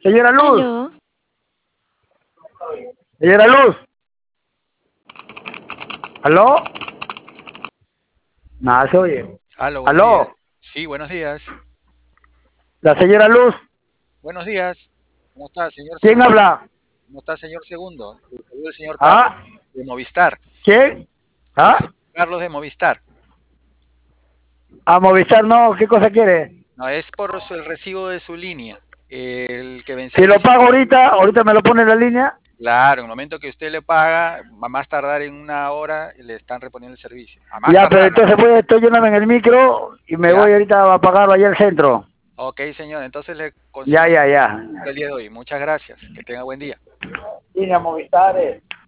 Señora Luz, Aló, señora Luz, ¿aló? Nada se oye. Aló, buenos días. ¿Aló? Sí, buenos días. La señora Luz, Buenos días. ¿Cómo está, señor ¿quién Segundo? habla? ¿Cómo está, señor Segundo? Le saluda el señor Carlos ¿Ah? de Movistar. ¿Quién? El ¿Ah? señor Carlos de Movistar. A Movistar no, ¿qué cosa quiere? No, es por el recibo de su línea. El que Si venció lo pago recién. ahorita, ahorita me lo pone en la línea. Claro, en el momento que usted le paga, a más tardar en una hora, le están reponiendo el servicio. A más Ya, pero tardar, ¿no? entonces voy, estoy yéndome en el micro y me ¿Ya? voy ahorita a pagarlo allá al centro. Ok, señor. Entonces le consigo Ya, su ya, ya. el día de hoy. Muchas gracias. Que tenga buen día. Línea Movistar.